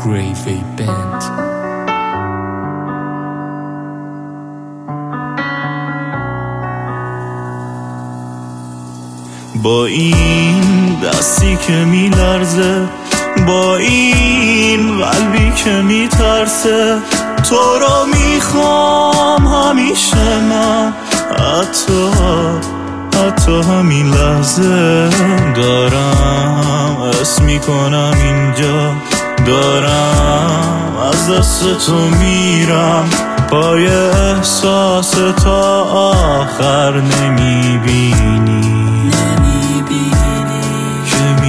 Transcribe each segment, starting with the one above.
Gravy Band. با این دستی که میلرزه، با این قلبی که میترسه، تو رو میخوام همیشه من، حتی همین لحظه دارم اسم میکنم اینجا، دارم از دست تو میرم، پای احساس تا آخر نمیبینی که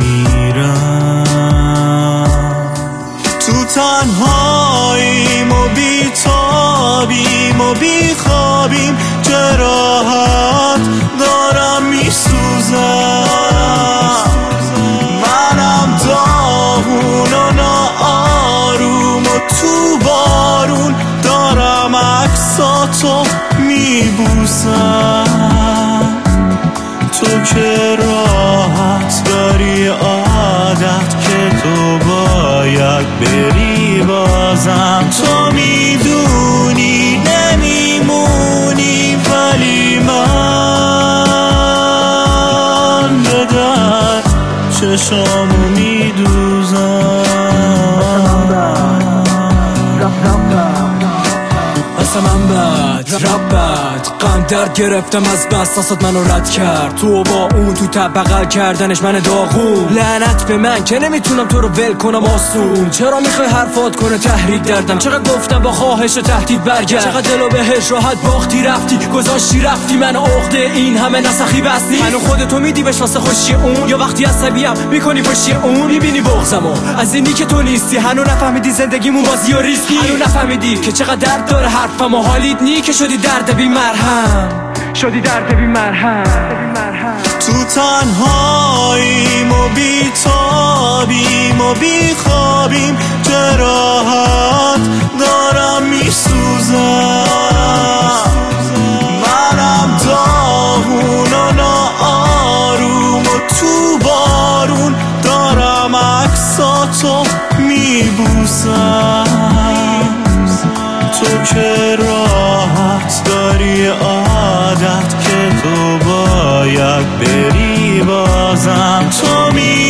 میمیرم. تو تنهاییم و بیتابیم و بیخوابیم، جراحت دارم میسوزم، منم داغون و ناآروم و تو بارون دارم عکساتو میبوسم. تو که راحت داری عادت که تو باید بری بازم، تو میدونی نمیمونی ولی من به درد چشامو میدوزم. من بد ربت غم درد گرفتم از بس ساسات منو رد کرد، تو با اون تو طبقه کردنش من داغون، لعنت به من که نمیتونم تو رو ول کنم آسون. چرا میخوای حرفات کنه تحریک دردم، چقدر گفتم با خواهش و تهدید برگرد، چقدر دلو بهش راحت باختی رفتی گذاشتی رفتی، من عقده این همه نسخی بستی، منو خودتو میدی بهش واسه خوشی اون، یا وقتی عصبیم میکنی پشتی اون، میبینی بغضمو از اینی که تو نیستی، هنو نفهمیدی زندگیمون بازی و ریسکی، هنو نفهمیدی که چقدر درد داره حرفم و حالیت نی که شدی درد بی مرهم، شدی درد بی مرهم. تو تنهاییم و بیتابیم و بیخوابیم، جراحت دارم میسوزم، منم داغون و ناآروم و تو بارون دارم عکساتو میبوسم. تو که راحت داری عادت که تو باید بری بازم، تو